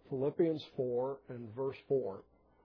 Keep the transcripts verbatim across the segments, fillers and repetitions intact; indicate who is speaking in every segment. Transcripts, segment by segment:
Speaker 1: Philippians four and verse four.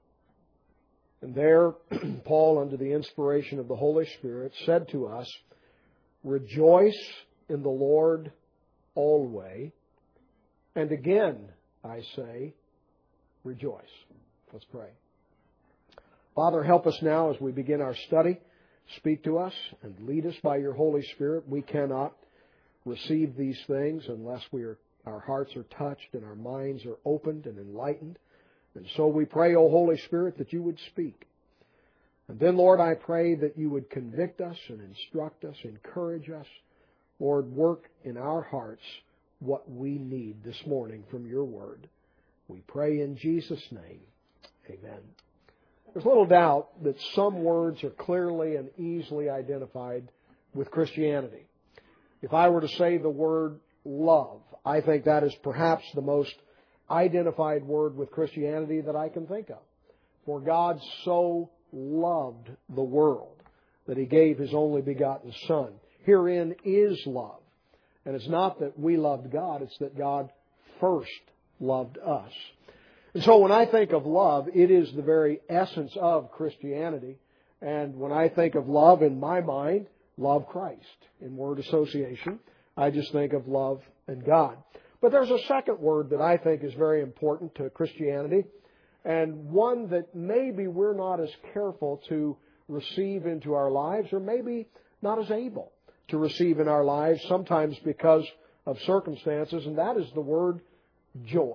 Speaker 1: And there, Paul, under the inspiration of the Holy Spirit, said to us, "Rejoice in the Lord always. And again, I say, rejoice." Let's pray. Father, help us now as we begin our study. Speak to us and lead us by your Holy Spirit. We cannot receive these things unless we are, our hearts are touched and our minds are opened and enlightened. And so we pray, O Holy Spirit, that you would speak. And then, Lord, I pray that you would convict us and instruct us, encourage us. Lord, work in our hearts what we need this morning from your word. We pray in Jesus' name. Amen. There's little doubt that some words are clearly and easily identified with Christianity. If I were to say the word love, I think that is perhaps the most identified word with Christianity that I can think of. For God so loved the world that He gave His only begotten Son. Herein is love. And it's not that we loved God, it's that God first loved us. And so when I think of love, it is the very essence of Christianity. And when I think of love in my mind, love Christ. In word association, I just think of love and God. But there's a second word that I think is very important to Christianity, and one that maybe we're not as careful to receive into our lives, or maybe not as able to receive in our lives, sometimes because of circumstances, and that is the word joy.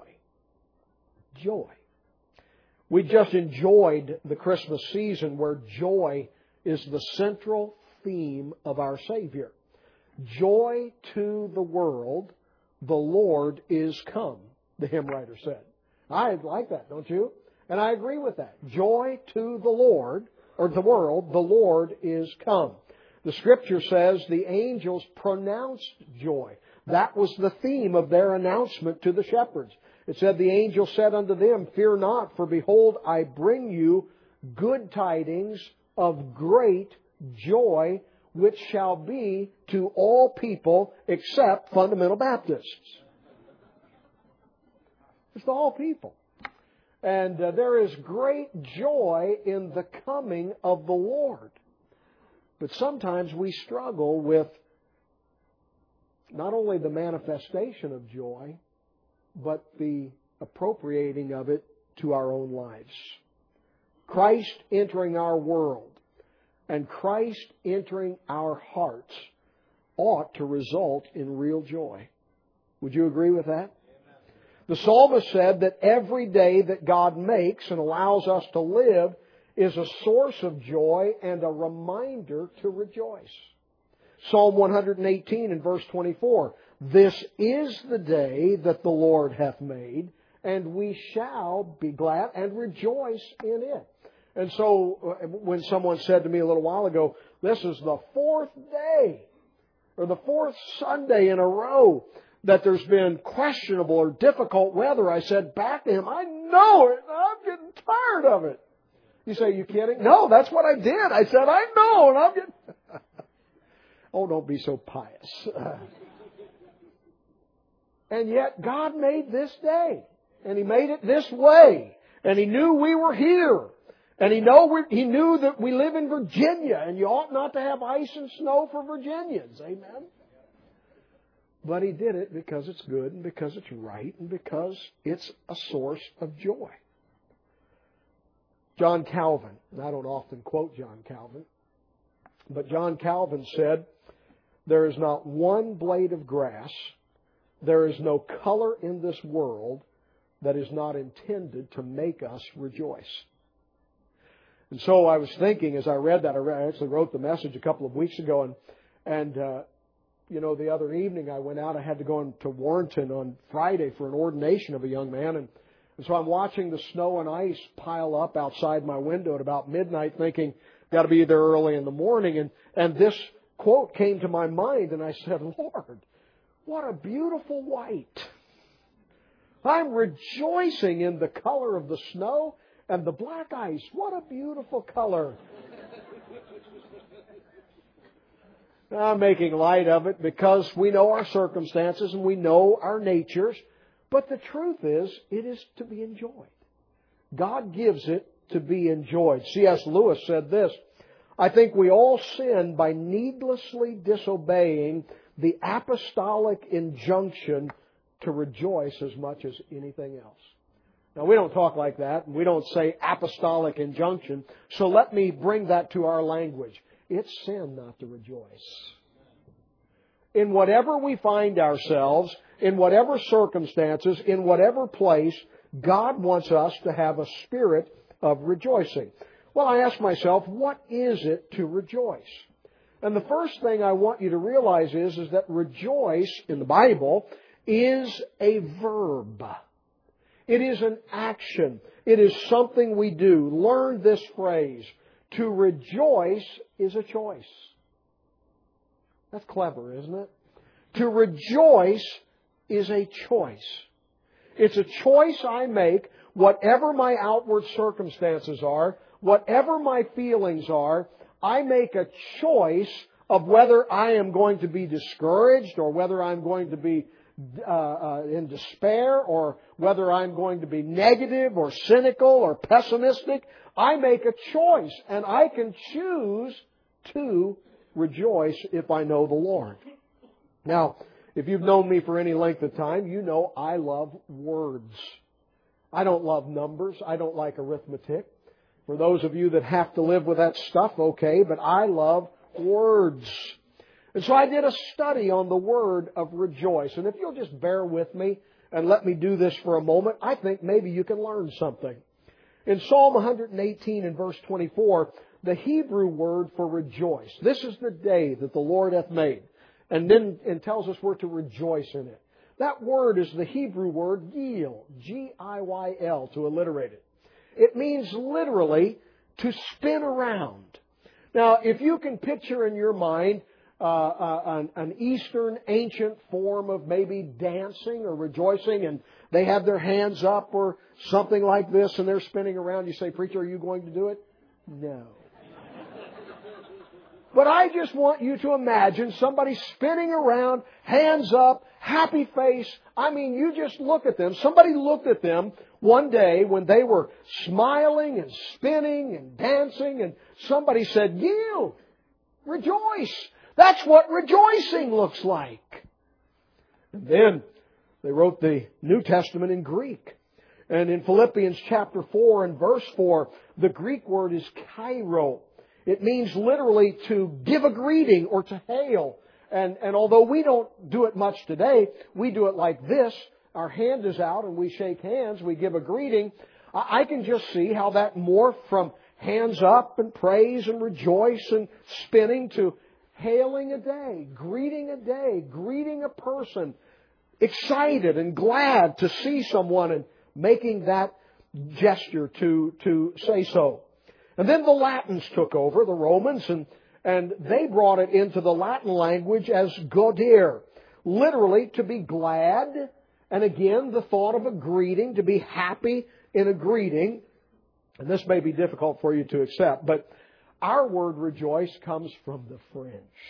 Speaker 1: Joy. We just enjoyed the Christmas season where joy is the central theme of our Savior. Joy to the world, the Lord is come, the hymn writer said. I like that, don't you? And I agree with that. Joy to the Lord, or the world, the Lord is come. The Scripture says the angels pronounced joy. That was the theme of their announcement to the shepherds. It said, the angel said unto them, "Fear not, for behold, I bring you good tidings of great joy, which shall be to all people except fundamental Baptists." It's to all people. And uh, there is great joy in the coming of the Lord. But sometimes we struggle with not only the manifestation of joy, but the appropriating of it to our own lives. Christ entering our world and Christ entering our hearts ought to result in real joy. Would you agree with that? The psalmist said that every day that God makes and allows us to live is a source of joy and a reminder to rejoice. Psalm one eighteen and verse twenty-four, "This is the day that the Lord hath made, and we shall be glad and rejoice in it." And so when someone said to me a little while ago, this is the fourth day or the fourth Sunday in a row that there's been questionable or difficult weather, I said back to him, "I know it. I'm getting tired of it." You say, "You kidding?" No, that's what I did. I said, "I know, and I'm getting..." Oh, don't be so pious. And yet God made this day, and He made it this way, and He knew we were here, and He know we, He knew that we live in Virginia, and you ought not to have ice and snow for Virginians. Amen. But He did it because it's good and because it's right and because it's a source of joy. John Calvin, and I don't often quote John Calvin, but John Calvin said, "There is not one blade of grass, there is no color in this world that is not intended to make us rejoice." And so I was thinking as I read that, I actually wrote the message a couple of weeks ago, and, and uh, you know, the other evening I went out. I had to go into Warrenton on Friday for an ordination of a young man. And, and so I'm watching the snow and ice pile up outside my window at about midnight thinking, got to be there early in the morning. And, and this quote came to my mind and I said, "Lord, what a beautiful white. I'm rejoicing in the color of the snow and the black ice. What a beautiful color." I'm making light of it because we know our circumstances and we know our natures. But the truth is, it is to be enjoyed. God gives it to be enjoyed. C S Lewis said this, I think we all sin by needlessly disobeying the apostolic injunction to rejoice as much as anything else. Now, we don't talk like that. We don't say apostolic injunction. So let me bring that to our language. It's sin not to rejoice. In whatever we find ourselves, in whatever circumstances, in whatever place, God wants us to have a spirit of rejoicing. Well, I ask myself, what is it to rejoice? And the first thing I want you to realize is, is that rejoice in the Bible is a verb. It is an action. It is something we do. Learn this phrase. To rejoice is a choice. That's clever, isn't it? To rejoice is a choice. It's a choice I make, whatever my outward circumstances are, whatever my feelings are, I make a choice of whether I am going to be discouraged or whether I'm going to be uh, uh, in despair or whether I'm going to be negative or cynical or pessimistic. I make a choice, and I can choose to rejoice if I know the Lord. Now, if you've known me for any length of time, you know I love words. I don't love numbers. I don't like arithmetic. For those of you that have to live with that stuff, okay, but I love words. And so I did a study on the word of rejoice. And if you'll just bear with me and let me do this for a moment, I think maybe you can learn something. In Psalm one eighteen and verse twenty-four, the Hebrew word for rejoice. This is the day that the Lord hath made. And then it tells us we're to rejoice in it. That word is the Hebrew word gil, G I Y L, to alliterate it. It means literally to spin around. Now, if you can picture in your mind uh, uh, an, an Eastern ancient form of maybe dancing or rejoicing, and they have their hands up or something like this, and they're spinning around, you say, "Preacher, are you going to do it?" No. But I just want you to imagine somebody spinning around, hands up, happy face. I mean, you just look at them. Somebody looked at them one day when they were smiling and spinning and dancing, and somebody said, "You, rejoice." That's what rejoicing looks like. And then they wrote the New Testament in Greek. And in Philippians chapter four and verse four, the Greek word is kairo. It means literally to give a greeting or to hail. And, and although we don't do it much today, we do it like this. Our hand is out and we shake hands. We give a greeting. I, I can just see how that morphed from hands up and praise and rejoice and spinning to hailing a day, greeting a day, greeting a person, excited and glad to see someone and making that gesture to, to say so. And then the Latins took over, the Romans, and, and they brought it into the Latin language as gaudir, literally to be glad. And again, the thought of a greeting, to be happy in a greeting. And this may be difficult for you to accept, but our word rejoice comes from the French.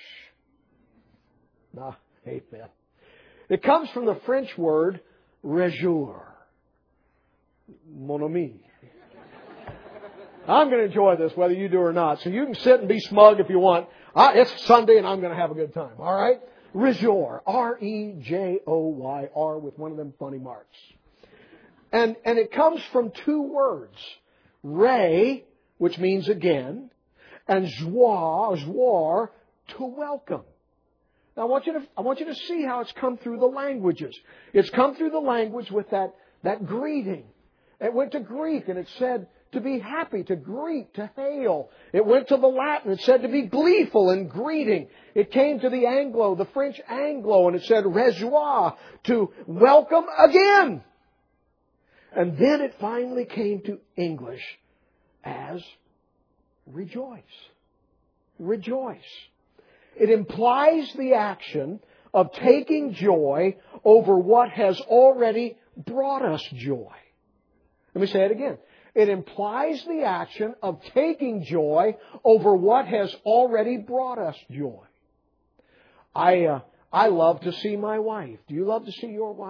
Speaker 1: Ah, hate that. It comes from the French word réjouir, mon ami. I'm going to enjoy this whether you do or not. So you can sit and be smug if you want. Ah, it's Sunday and I'm going to have a good time. All right? Rejour. R E J O Y R with one of them funny marks. And, and it comes from two words. Re, which means again, and joie, joie, to welcome. Now I want you to, I want you to see how it's come through the languages. It's come through the language with that, that greeting. It went to Greek and it said, to be happy, to greet, to hail. It went to the Latin. It said to be gleeful in greeting. It came to the Anglo, the French Anglo, and it said rejoie, to welcome again. And then it finally came to English as rejoice. Rejoice. It implies the action of taking joy over what has already brought us joy. Let me say it again. It implies the action of taking joy over what has already brought us joy. I uh, I love to see my wife. Do you love to see your wife?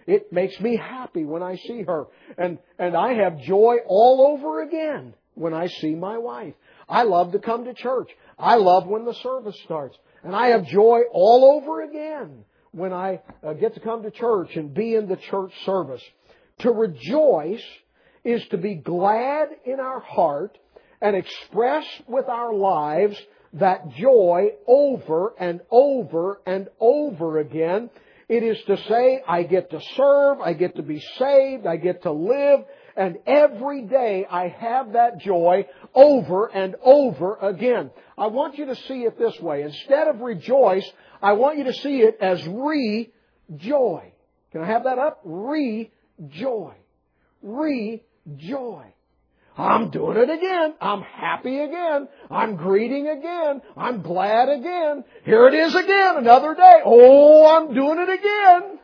Speaker 1: It makes me happy when I see her. And, and I have joy all over again when I see my wife. I love to come to church. I love when the service starts. And I have joy all over again when I uh, get to come to church and be in the church service. To rejoice is to be glad in our heart and express with our lives that joy over and over and over again. It is to say, I get to serve, I get to be saved, I get to live, and every day I have that joy over and over again. I want you to see it this way. Instead of rejoice, I want you to see it as re-joy. Can I have that up? Re-joy. Re-joy. I'm doing it again. I'm happy again. I'm greeting again. I'm glad again. Here it is again, another day. Oh, I'm doing it again.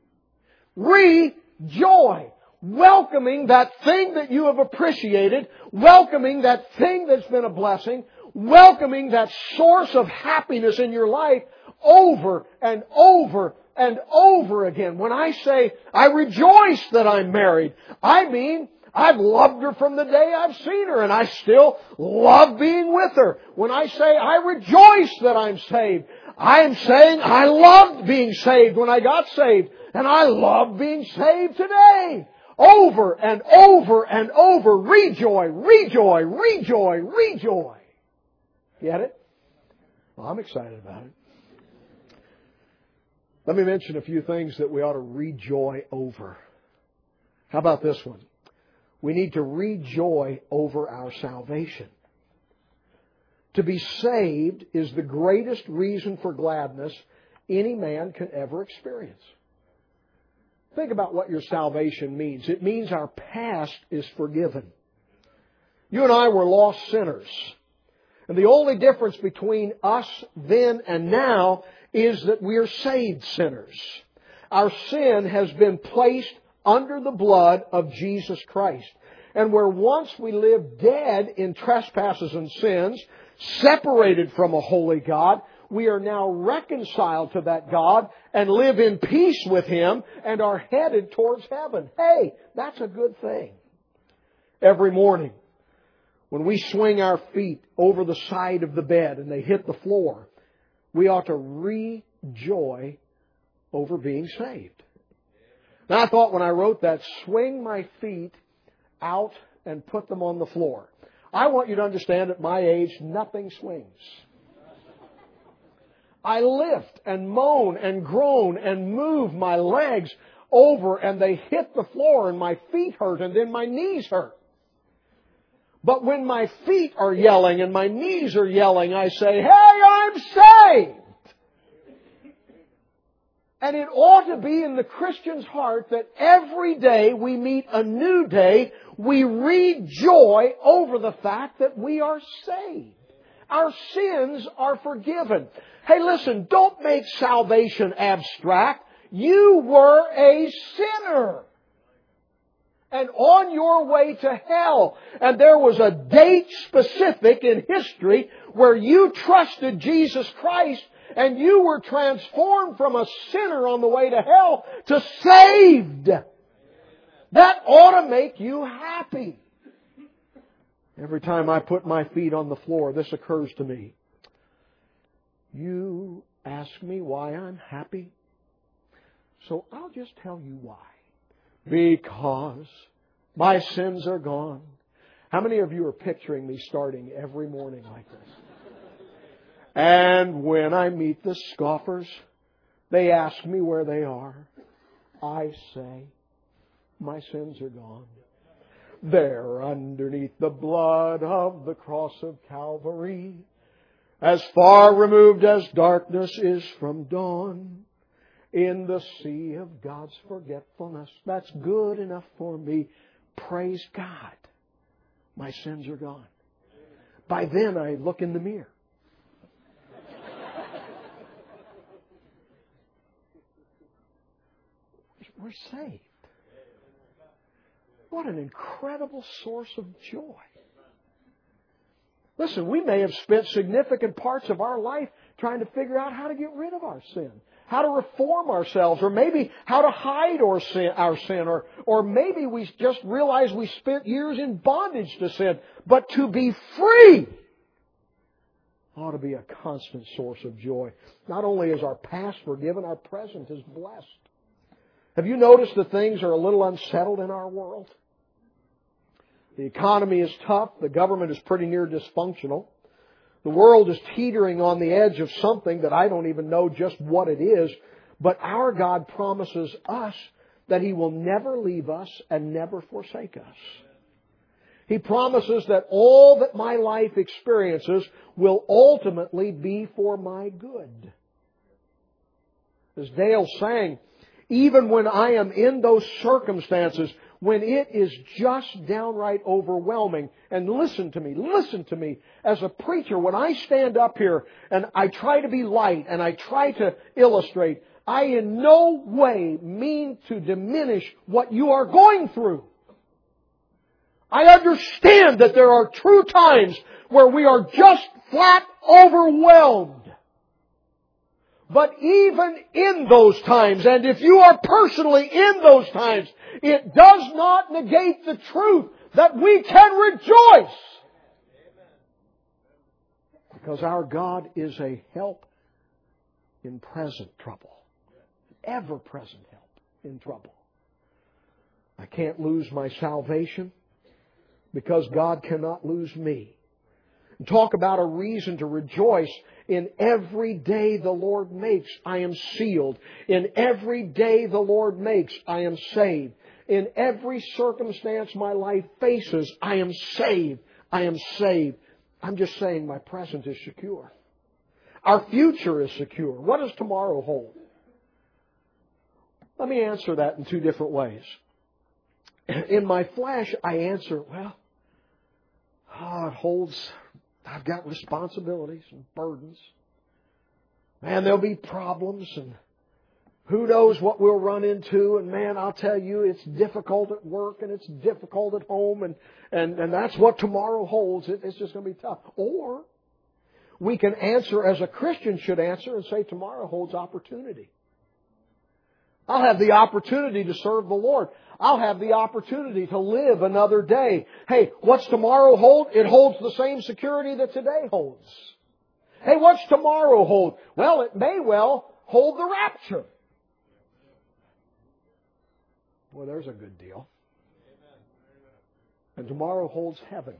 Speaker 1: Re-joy. Welcoming that thing that you have appreciated. Welcoming that thing that's been a blessing. Welcoming that source of happiness in your life over and over and over again. When I say, I rejoice that I'm married, I mean, I've loved her from the day I've seen her, and I still love being with her. When I say I rejoice that I'm saved, I am saying I loved being saved when I got saved, and I love being saved today. Over and over and over. Rejoy, rejoy, rejoy, rejoy. Get it? Well, I'm excited about it. Let me mention a few things that we ought to rejoy over. How about this one? We need to rejoice over our salvation. To be saved is the greatest reason for gladness any man can ever experience. Think about what your salvation means. It means our past is forgiven. You and I were lost sinners. And the only difference between us then and now is that we are saved sinners. Our sin has been placed under the blood of Jesus Christ. And where once we lived dead in trespasses and sins, separated from a holy God, we are now reconciled to that God and live in peace with Him and are headed towards heaven. Hey, that's a good thing. Every morning, when we swing our feet over the side of the bed and they hit the floor, we ought to rejoice over being saved. Now, I thought when I wrote that, swing my feet out and put them on the floor. I want you to understand at my age, nothing swings. I lift and moan and groan and move my legs over and they hit the floor and my feet hurt and then my knees hurt. But when my feet are yelling and my knees are yelling, I say, hey, I'm saved! And it ought to be in the Christian's heart that every day we meet a new day, we rejoice over the fact that we are saved. Our sins are forgiven. Hey, listen, don't make salvation abstract. You were a sinner and on your way to hell. And there was a date specific in history where you trusted Jesus Christ and you were transformed from a sinner on the way to hell to saved. That ought to make you happy. Every time I put my feet on the floor, this occurs to me. You ask me why I'm happy? So I'll just tell you why. Because my sins are gone. How many of you are picturing me starting every morning like this? And when I meet the scoffers, they ask me where they are. I say, my sins are gone. They're underneath the blood of the cross of Calvary, as far removed as darkness is from dawn, in the sea of God's forgetfulness. That's good enough for me. Praise God. My sins are gone. By then I look in the mirror. We're saved. What an incredible source of joy. Listen, we may have spent significant parts of our life trying to figure out how to get rid of our sin, how to reform ourselves, or maybe how to hide our sin, our sin, or, or maybe we just realize we spent years in bondage to sin. But to be free ought to be a constant source of joy. Not only is our past forgiven, our present is blessed. Have you noticed that things are a little unsettled in our world? The economy is tough. The government is pretty near dysfunctional. The world is teetering on the edge of something that I don't even know just what it is. But our God promises us that He will never leave us and never forsake us. He promises that all that my life experiences will ultimately be for my good. As Dale sang, even when I am in those circumstances, when it is just downright overwhelming. And listen to me, listen to me. As a preacher, when I stand up here and I try to be light and I try to illustrate, I in no way mean to diminish what you are going through. I understand that there are true times where we are just flat overwhelmed. But even in those times, and if you are personally in those times, it does not negate the truth that we can rejoice. Because our God is a help in present trouble. Ever-present help in trouble. I can't lose my salvation because God cannot lose me. And talk about a reason to rejoice. In every day the Lord makes, I am sealed. In every day the Lord makes, I am saved. In every circumstance my life faces, I am saved. I am saved. I'm just saying my present is secure. Our future is secure. What does tomorrow hold? Let me answer that in two different ways. In my flesh, I answer, well, oh, it holds... I've got responsibilities and burdens. Man, there'll be problems and who knows what we'll run into. And man, I'll tell you, it's difficult at work and it's difficult at home. And, and, and that's what tomorrow holds. It, it's just going to be tough. Or we can answer as a Christian should answer and say tomorrow holds opportunity. I'll have the opportunity to serve the Lord. I'll have the opportunity to live another day. Hey, what's tomorrow hold? It holds the same security that today holds. Hey, what's tomorrow hold? Well, it may well hold the rapture. Well, there's a good deal. And tomorrow holds heaven.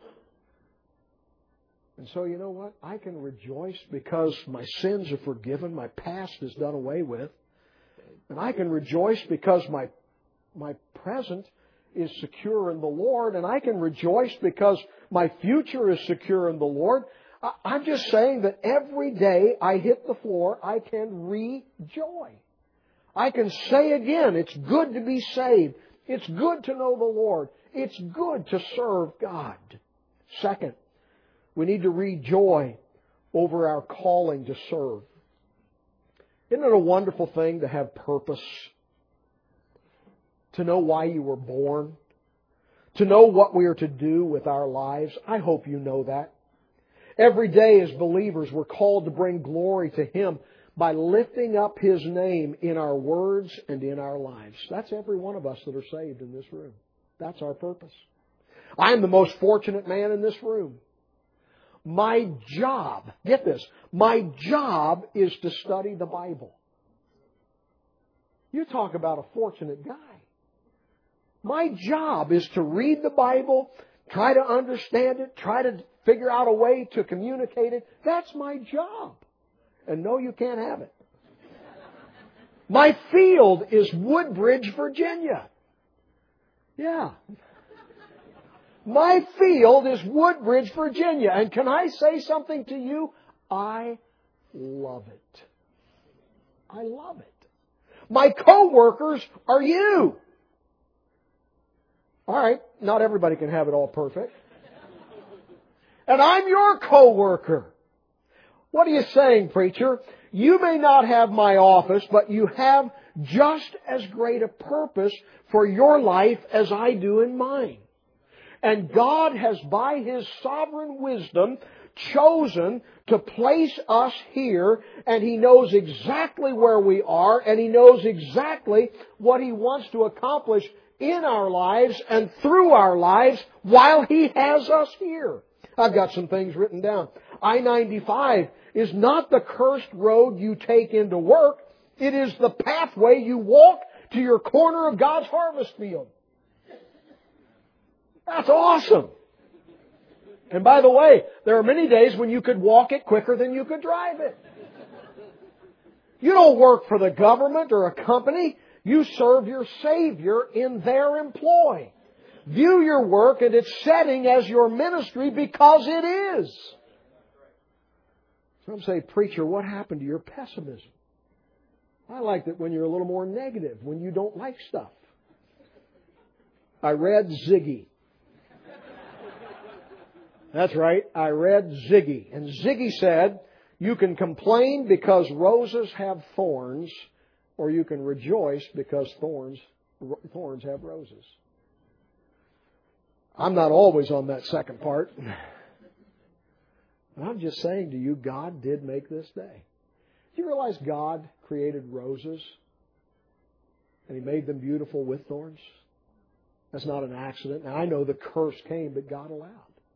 Speaker 1: And so, you know what? I can rejoice because my sins are forgiven. My past is done away with. And I can rejoice because my my present is secure in the Lord. And I can rejoice because my future is secure in the Lord. I'm just saying that every day I hit the floor, I can rejoice. I can say again, it's good to be saved. It's good to know the Lord. It's good to serve God. Second, we need to rejoice over our calling to serve. Isn't it a wonderful thing to have purpose? To know why you were born? To know what we are to do with our lives? I hope you know that. Every day as believers, we're called to bring glory to Him by lifting up His name in our words and in our lives. That's every one of us that are saved in this room. That's our purpose. I am the most fortunate man in this room. My job, get this, my job is to study the Bible. You talk about a fortunate guy. My job is to read the Bible, try to understand it, try to figure out a way to communicate it. That's my job. And no, you can't have it. My field is Woodbridge, Virginia. Yeah. My field is Woodbridge, Virginia. And can I say something to you? I love it. I love it. My co-workers are you. All right, not everybody can have it all perfect. And I'm your co-worker. What are you saying, preacher? You may not have my office, but you have just as great a purpose for your life as I do in mine. And God has, by His sovereign wisdom, chosen to place us here, and He knows exactly where we are, and He knows exactly what He wants to accomplish in our lives and through our lives while He has us here. I've got some things written down. I ninety-five is not the cursed road you take into work. It is the pathway you walk to your corner of God's harvest field. That's awesome. And by the way, there are many days when you could walk it quicker than you could drive it. You don't work for the government or a company. You serve your Savior in their employ. View your work and its setting as your ministry because it is. Some say, preacher, what happened to your pessimism? I like it when you're a little more negative, when you don't like stuff. I read Ziggy. That's right, I read Ziggy. And Ziggy said, you can complain because roses have thorns, or you can rejoice because thorns, thorns have roses. I'm not always on that second part. I'm just saying to you, God did make this day. Do you realize God created roses and He made them beautiful with thorns? That's not an accident. Now, I know the curse came, but God allowed.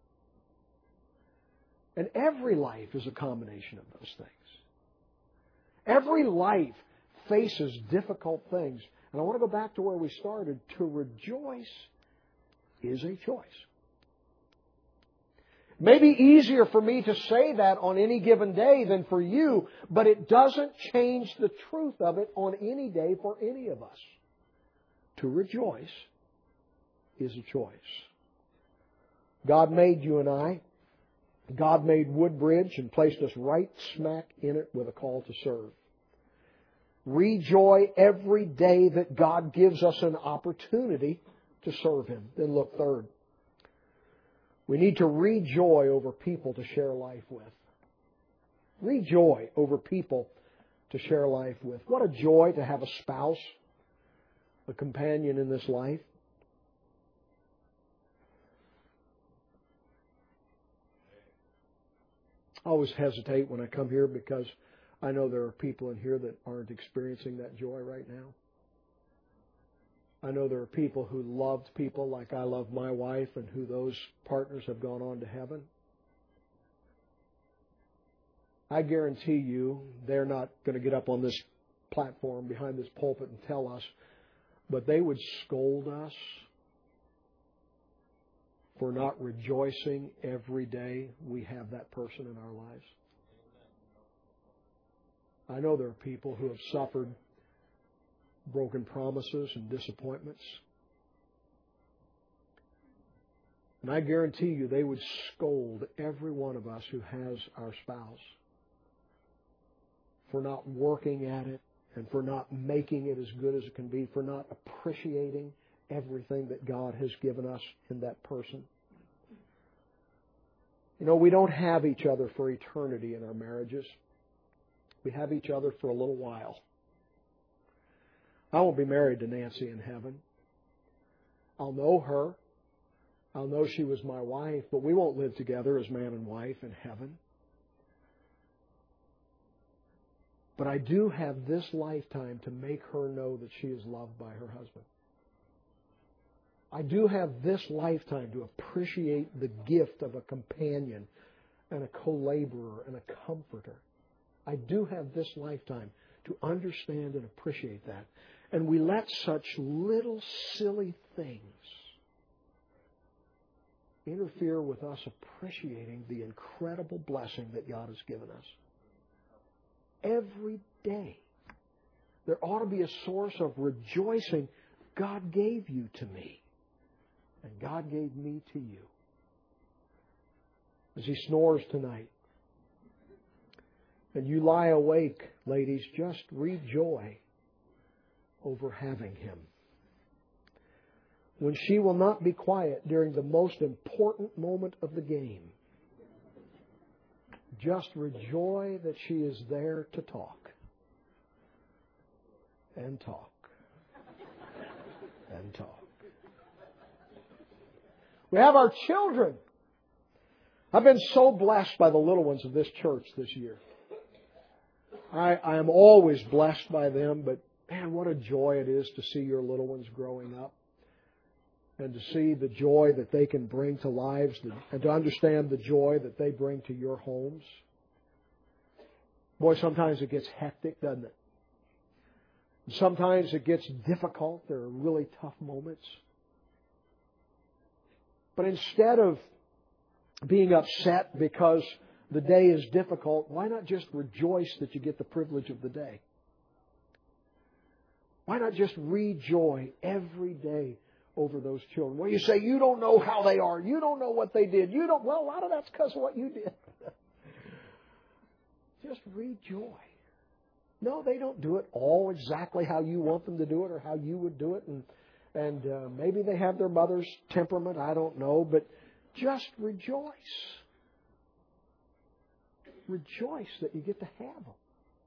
Speaker 1: And every life is a combination of those things. Every life faces difficult things. And I want to go back to where we started. To rejoice is a choice. It may be easier for me to say that on any given day than for you, but it doesn't change the truth of it on any day for any of us. To rejoice is a choice. God made you and I. God made Woodbridge and placed us right smack in it with a call to serve. Rejoice every day that God gives us an opportunity to serve Him. Then look, third, we need to rejoice over people to share life with. Rejoice over people to share life with. What a joy to have a spouse, a companion in this life. I always hesitate when I come here because I know there are people in here that aren't experiencing that joy right now. I know there are people who loved people like I love my wife and who those partners have gone on to heaven. I guarantee you they're not going to get up on this platform behind this pulpit and tell us, but they would scold us for not rejoicing every day we have that person in our lives. I know there are people who have suffered broken promises and disappointments. And I guarantee you they would scold every one of us who has our spouse for not working at it and for not making it as good as it can be, for not appreciating everything that God has given us in that person. You know, we don't have each other for eternity in our marriages. We have each other for a little while. I won't be married to Nancy in heaven. I'll know her. I'll know she was my wife, but we won't live together as man and wife in heaven. But I do have this lifetime to make her know that she is loved by her husband. I do have this lifetime to appreciate the gift of a companion and a co-laborer and a comforter. I do have this lifetime to understand and appreciate that. And we let such little silly things interfere with us appreciating the incredible blessing that God has given us. Every day, there ought to be a source of rejoicing. God gave you to me, and God gave me to you. As he snores tonight, and you lie awake, ladies, just rejoice over having him. When she will not be quiet during the most important moment of the game, just rejoice that she is there to talk and talk and talk. We have our children. I've been so blessed by the little ones of this church this year. I, I am always blessed by them, but man, what a joy it is to see your little ones growing up and to see the joy that they can bring to lives and to understand the joy that they bring to your homes. Boy, sometimes it gets hectic, doesn't it? Sometimes it gets difficult. There are really tough moments. But instead of being upset because the day is difficult, why not just rejoice that you get the privilege of the day? Why not just rejoice every day over those children? Well, you say, you don't know how they are. You don't know what they did. You don't. Well, a lot of that's because of what you did. Just rejoice. No, they don't do it all exactly how you want them to do it or how you would do it. And, and uh, maybe they have their mother's temperament. I don't know. But just rejoice. Rejoice that you get to have them.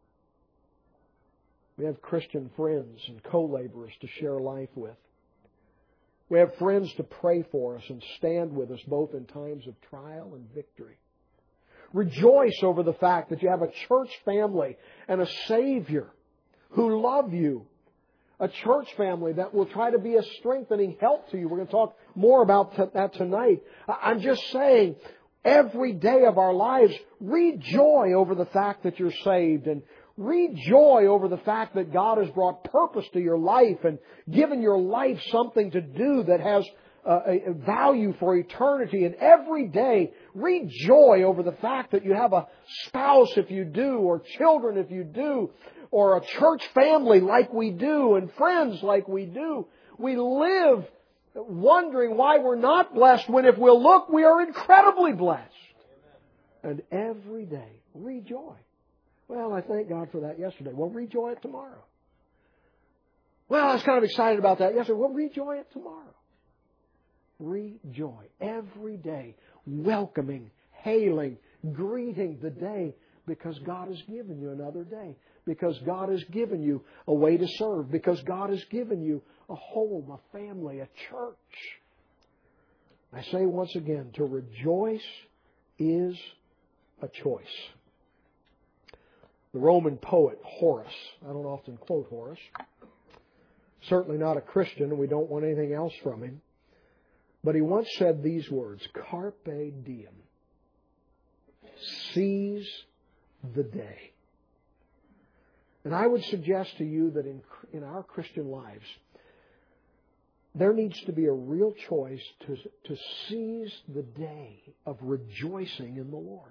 Speaker 1: We have Christian friends and co-laborers to share life with. We have friends to pray for us and stand with us both in times of trial and victory. Rejoice over the fact that you have a church family and a Savior who love you. A church family that will try to be a strengthening help to you. We're going to talk more about that tonight. I'm just saying, every day of our lives, rejoice over the fact that you're saved and rejoice over the fact that God has brought purpose to your life and given your life something to do that has a value for eternity. And every day, rejoice over the fact that you have a spouse if you do, or children if you do, or a church family like we do, and friends like we do. We live wondering why we're not blessed when if we'll look, we are incredibly blessed. And every day, rejoice. Well, I thank God for that yesterday. Well, rejoice it tomorrow. Well, I was kind of excited about that yesterday. Well, rejoice it tomorrow. Rejoice every day, welcoming, hailing, greeting the day because God has given you another day, because God has given you a way to serve, because God has given you a home, a family, a church. I say once again, to rejoice is a choice. The Roman poet Horace, I don't often quote Horace, certainly not a Christian, and we don't want anything else from him. But he once said these words, Carpe diem. Seize the day. And I would suggest to you that in, in our Christian lives, there needs to be a real choice to, to seize the day of rejoicing in the Lord.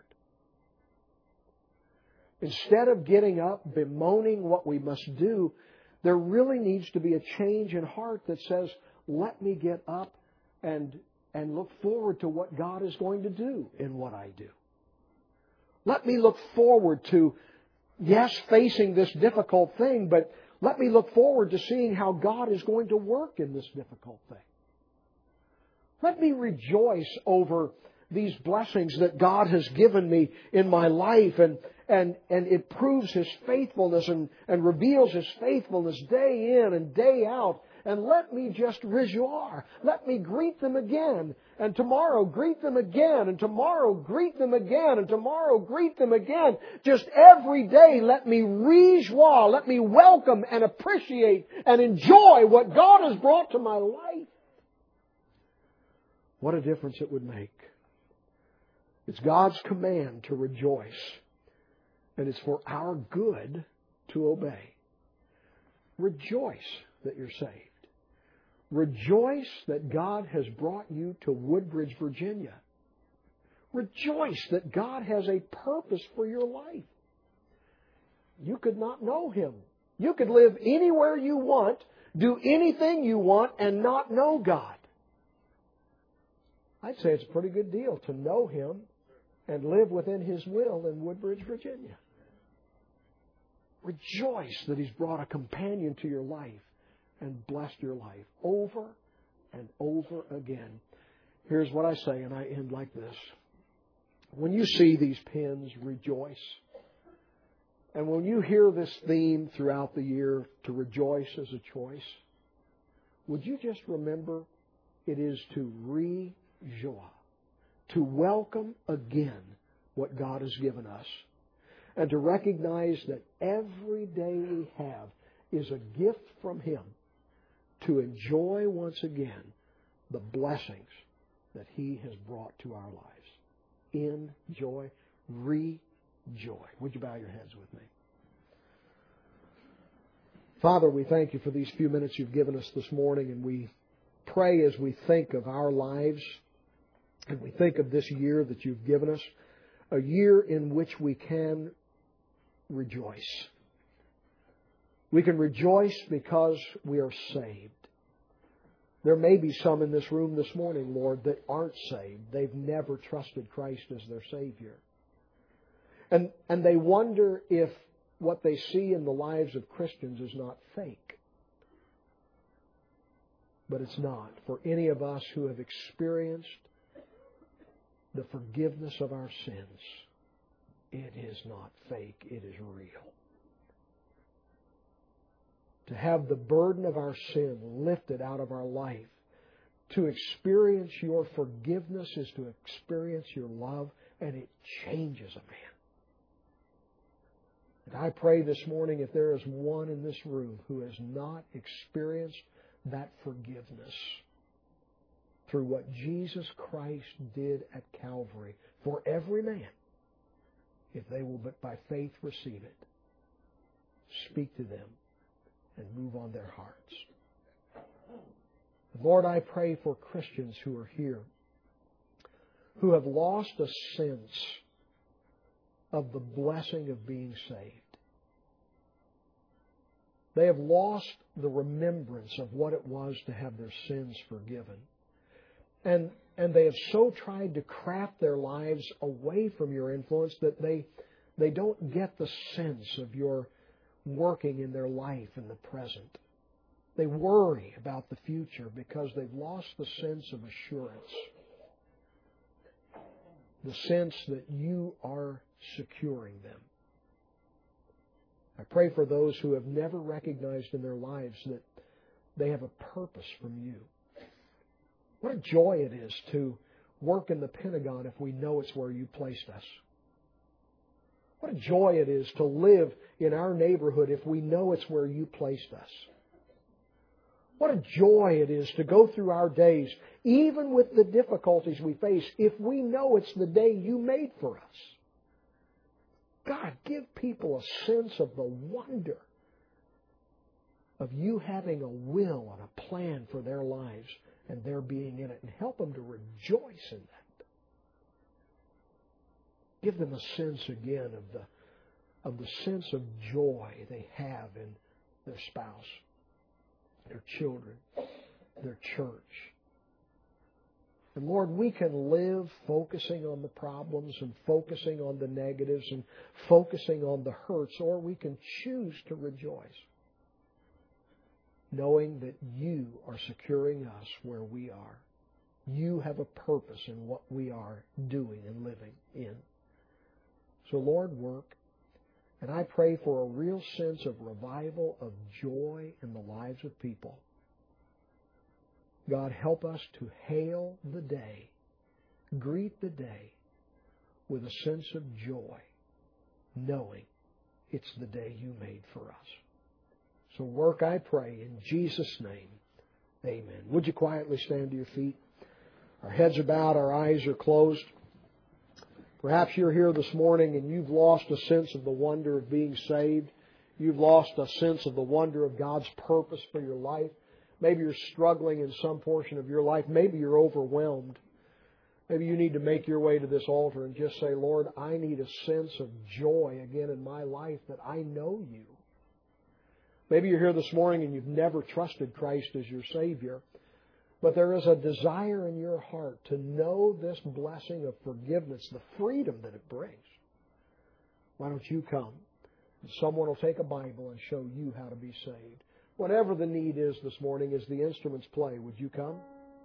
Speaker 1: Instead of getting up, bemoaning what we must do, there really needs to be a change in heart that says, let me get up and, and look forward to what God is going to do in what I do. Let me look forward to, yes, facing this difficult thing, but let me look forward to seeing how God is going to work in this difficult thing. Let me rejoice over these blessings that God has given me in my life, and and and it proves His faithfulness and, and reveals His faithfulness day in and day out. And let me just rejoice. Let me greet them again. And tomorrow greet them again. And tomorrow greet them again. And tomorrow greet them again. Just every day let me rejoice. Let me welcome and appreciate and enjoy what God has brought to my life. What a difference it would make. It's God's command to rejoice. And it's for our good to obey. Rejoice that you're saved. Rejoice that God has brought you to Woodbridge, Virginia. Rejoice that God has a purpose for your life. You could not know Him. You could live anywhere you want, do anything you want, and not know God. I'd say it's a pretty good deal to know Him and live within His will in Woodbridge, Virginia. Rejoice that He's brought a companion to your life and blessed your life over and over again. Here's what I say, and I end like this. When you see these pins, rejoice. And when you hear this theme throughout the year, to rejoice as a choice, would you just remember it is to rejoice, to welcome again what God has given us, and to recognize that every day we have is a gift from Him to enjoy once again the blessings that He has brought to our lives. Enjoy, rejoy. Would you bow your heads with me? Father, we thank You for these few minutes You've given us this morning, and we pray as we think of our lives and we think of this year that You've given us, a year in which we can rejoice. We can rejoice because we are saved. There may be some in this room this morning, Lord, that aren't saved. They've never trusted Christ as their Savior. And, and they wonder if what they see in the lives of Christians is not fake. But it's not. For any of us who have experienced the forgiveness of our sins, it is not fake. It is real. To have the burden of our sin lifted out of our life, to experience Your forgiveness is to experience Your love, and it changes a man. And I pray this morning, if there is one in this room who has not experienced that forgiveness through what Jesus Christ did at Calvary for every man, if they will but by faith receive it, speak to them and move on their hearts. Lord, I pray for Christians who are here who have lost a sense of the blessing of being saved. They have lost the remembrance of what it was to have their sins forgiven. And, and they have so tried to craft their lives away from Your influence that they, they don't get the sense of Your working in their life in the present. They worry about the future because they've lost the sense of assurance. The sense that You are securing them. I pray for those who have never recognized in their lives that they have a purpose from You. What a joy it is to work in the Pentagon if we know it's where You placed us. What a joy it is to live in our neighborhood if we know it's where You placed us. What a joy it is to go through our days, even with the difficulties we face, if we know it's the day You made for us. God, give people a sense of the wonder of You having a will and a plan for their lives and their being in it, and help them to rejoice in that. Give them a sense again of the of the sense of joy they have in their spouse, their children, their church. And Lord, we can live focusing on the problems and focusing on the negatives and focusing on the hurts, or we can choose to rejoice, knowing that You are securing us where we are. You have a purpose in what we are doing and living in. So Lord, work. And I pray for a real sense of revival, of joy in the lives of people. God, help us to hail the day, greet the day with a sense of joy, knowing it's the day You made for us. So work, I pray, in Jesus' name. Amen. Would you quietly stand to your feet? Our heads are bowed, our eyes are closed. Perhaps you're here this morning and you've lost a sense of the wonder of being saved. You've lost a sense of the wonder of God's purpose for your life. Maybe you're struggling in some portion of your life. Maybe you're overwhelmed. Maybe you need to make your way to this altar and just say, Lord, I need a sense of joy again in my life that I know You. Maybe you're here this morning and you've never trusted Christ as your Savior, but there is a desire in your heart to know this blessing of forgiveness, the freedom that it brings. Why don't you come? And someone will take a Bible and show you how to be saved. Whatever the need is this morning as the instruments play, would you come?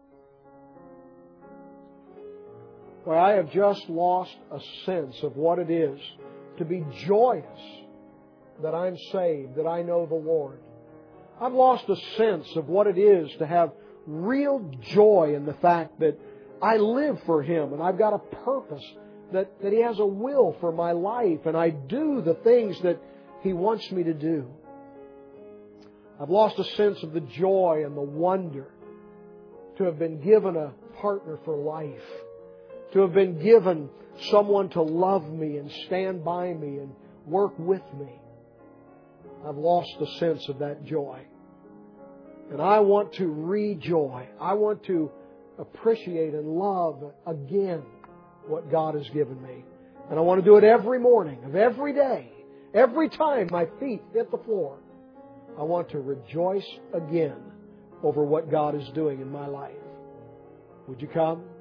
Speaker 1: Well, I have just lost a sense of what it is to be joyous that I'm saved, that I know the Lord. I've lost a sense of what it is to have real joy in the fact that I live for Him, and I've got a purpose, that, that He has a will for my life, and I do the things that He wants me to do. I've lost a sense of the joy and the wonder to have been given a partner for life, to have been given someone to love me and stand by me and work with me. I've lost the sense of that joy. And I want to rejoy. I want to appreciate and love again what God has given me. And I want to do it every morning of every day. Every time my feet hit the floor, I want to rejoice again over what God is doing in my life. Would you come?